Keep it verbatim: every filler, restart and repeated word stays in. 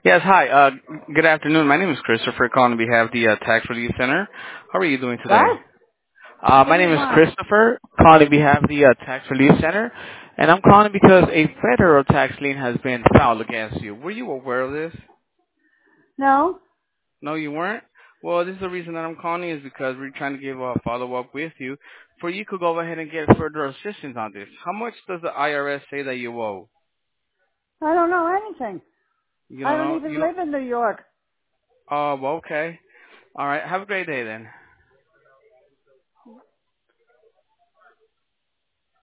Yes, hi. Uh, good afternoon. My name is Christopher calling on behalf of the uh, Tax Relief Center. How are you doing today? What? Uh, What my do you name is want? Christopher calling on behalf of the uh, Tax Relief Center, and I'm calling because a federal tax lien has been filed against you. Were you aware of this? No, No, you weren't? Well, this is the reason that I'm calling is because we're trying to give a follow-up with you for you could go ahead and get further assistance on this. How much does the I R S say that you owe? I don't know anything. You I don't don't know? even You don't? live in New York. Oh, well, okay. All right. Have a great day then.